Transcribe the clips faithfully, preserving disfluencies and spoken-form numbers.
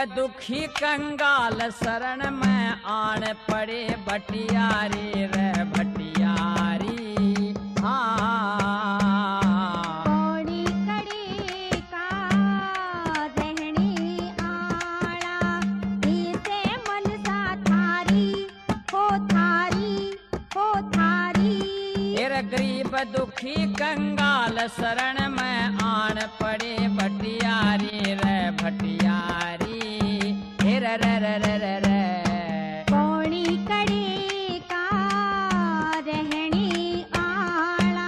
दुखी कंगाल शरण में आन पड़े भटियारी रे भटियारी। हाँ कौड़ी कड़ी का रहनी आड़ा, इसे मनसा थारी हो थारी हो थारी। फिर गरीब दुखी कंगाल शरण में आन पड़े भटियारी रे भटियारी। फिर रे रे रे रे रे कौड़ी कड़ी का रहनी आड़ा।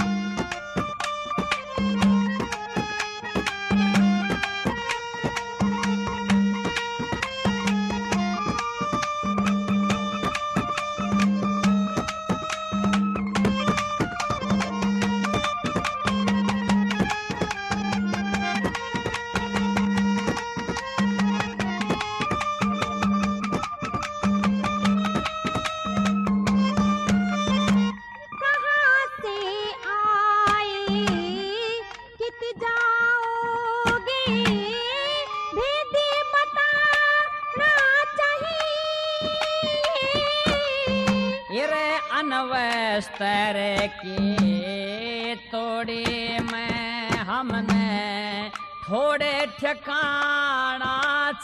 अनवस्तर की तोड़ी में हमने थोड़े ठिकाना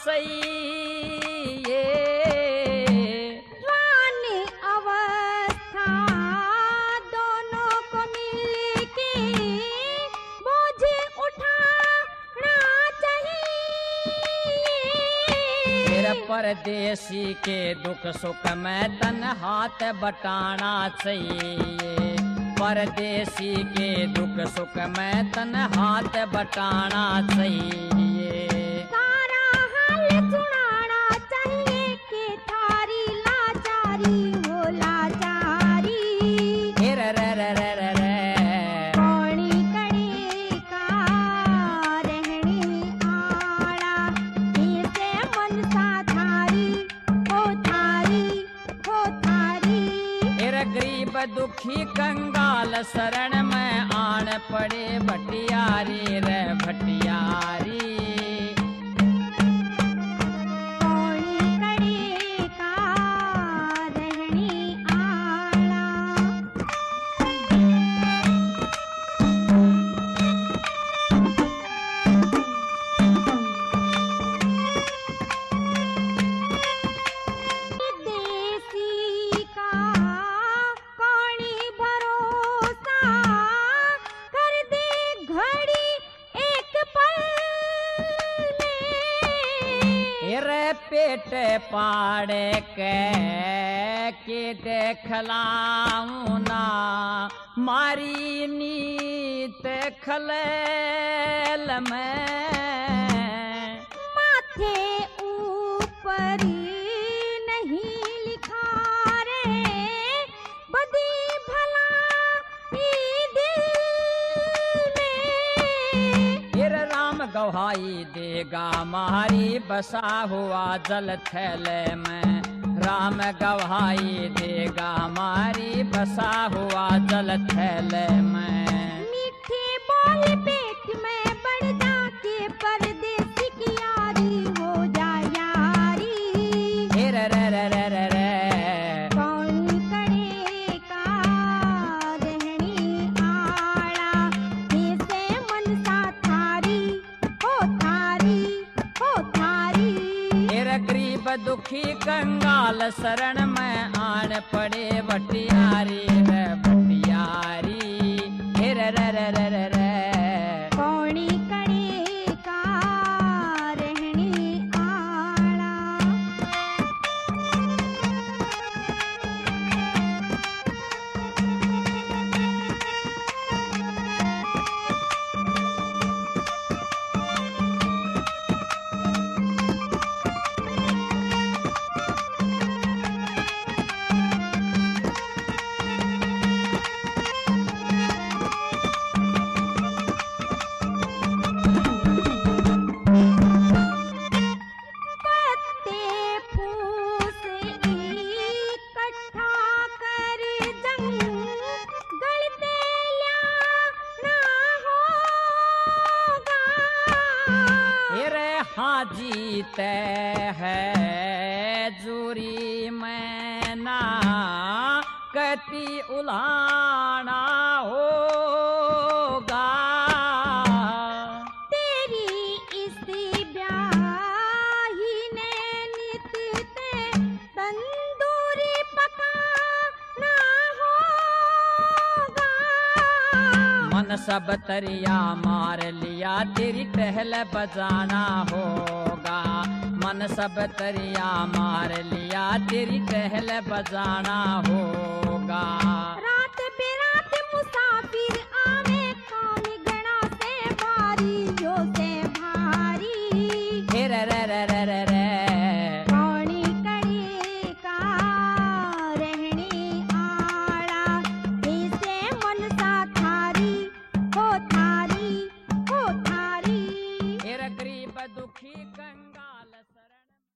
चाहिए। रानी अवस्था दोनों को मिलके बोझ उठाना चाहिए। फिर परदेसी के दुख सुख में तन हाथ बटाना चाहिए। परदेसी के दुख सुख में तन हाथ बटाना चाहिए। सारा हाल सुनाना चाहिए कि थारी लाचारी हो लाचारी। फिर रे रे रे रे रे कौड़ी कड़ी का रहनी आड़ा, इसे मनसा थारी हो थारी हो थारी। फिर गरीब दुखी कंगाल शरण में आन पड़े भटियारी रे भटियारी। कौड़ी कड़ी का रहनी आड़ा। देसी का कौड़ी भरोसा कर दे घड़ी एक पल में। फिर पेट पाड़ के के देखलाऊं ना मारी नीत खलेल में। माथे ऊपर नहीं लिखा रे बदी भला ई दिल में। फिर राम गवाही देगा मारी बसा हुआ जल थैले में। राम गवाही देगा मारी बसा हुआ जल थैले में। मीठे बोल पेट में बढ़ जाके परदेसी की यारी हो जा यारी। फिर रे रे रे रे रे कौड़ी कड़ी का रहनी आड़ा, इसे मनसा थारी हो थारी हो थारी। फिर गरीब दुखी कंगाल शरण में आन पड़े भटियारी रे भटियारी। फिर रे रे रे रे रे कौड़ी कड़ी का रहनी आड़ा। जीते है जूरी में ना कति उलाना होगा। तेरी इस ब्याही ने नित ते तंदूरी पकाना होगा। मन सब तरिया मार लिया तेरी टहल बजाना होगा। मन सब तरिया मार लिया तेरी टहल बजाना होगा।